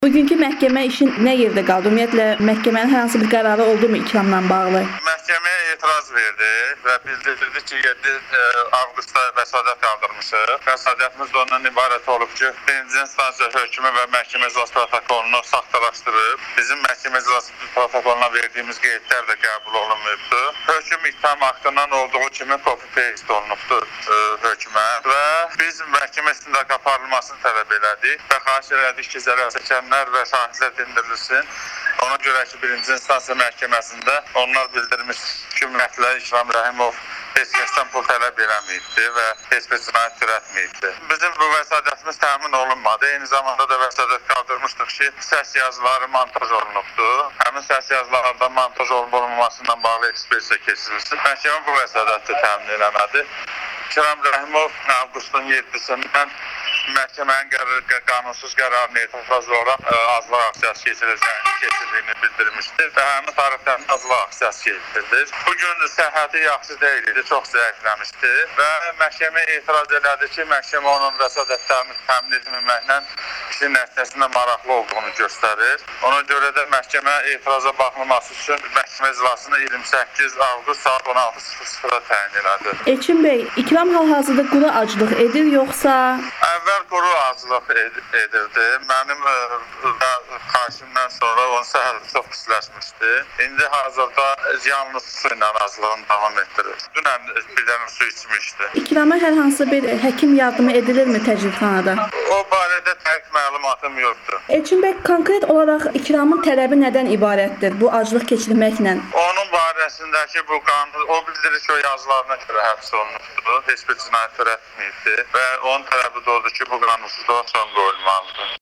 Bugünkü məhkəmə işin nə yerdə qaldı? Ümumiyyətlə, məhkəmənin hər hansı bir qərarı oldu mu ittihamla bağlı? Məhkəməyə etiraz verdi və bildirdi ki, 7 avqustda vəsatət qaldırmışıq. Vəsatətimiz də ondan ibarət olub ki, birinci instansiya hökmü və məhkəmə iclası protokolunu saxtalaşdırıb. Bizim məhkəmə iclası protokoluna verdiyimiz qeydlər də qəbul olunmayıbdır. Hökm ittiham aktından olduğu kimi copy-paste olunubdur hökmə və biz məhkəmə istintaq aparılmasını tələb elədik və xahiş elədik ki, zərər çəkənlər və şahidlər dindirilsin. Ona görə ki, birinci instansiya məhkəməsində onlar bildirmiş ki, ümumiyyətlə İkram Rəhimov heç kəsdən pul tələb eləməyibdir və heç bir cinayət törətməyibdir. Bizim bu vəsadətimiz təmin olunmadı. Eyni zamanda da vəsadət qaldırmışdıq ki, səs yazıları montaj olunubdur. Həmin səs yazılarında montaj olunmamasından bağlı ekspertiza keçirilsin. Məhkəmə bu vəsadəti təmin eləmədi. İkram Rəhimov avqustun 7-sindən məhkəmənin qanunsuz qərarına etiraz olaraq azlıq aksiyası keçirdiyini bildirmişdir və həmin tarixdən azlıq aksiyası keçirilir. Bugün səhhəti yaxşı deyildi, çox zəifləmişdi və məhkəmə etiraz elədi ki, məhkəmə onun vəsadətlərini təmin etməklə işin nəticəsində maraqlı olduğunu göstərir. Ona görə də məhkəmə etiraza baxılması üçün məhkəmə iclasını 28 avqust saat 16:00-da təyin elədi. Elçin bəy, İkram hal-hazırda quru aclıq edir, yoxsa? Əvvəl quru aclıq edirdi. Mənim xahişimdən sonra onun səhhəti çox pisləşmişdi. İndi hazırda yalnız su ilə aclığını davam etdirir. Dünən bir dənə su içmişdi. İkrama hər hansı bir həkim yardımı edilirmi təcridxanada? O barədə dəqiq məlumatım yoxdur. Elçin bəy, konkret olaraq İkramın tələbi nədən ibarətdir bu aclıq keçirməklə? Onun barəsindəki bu qanun, o bildirir ki, o yazılarına görə həbs olunubdur. Heç bir cinayət törətməyibdir və onun tələbi də odur ki, bu qanunsuzluğa son qoyulmalıdır.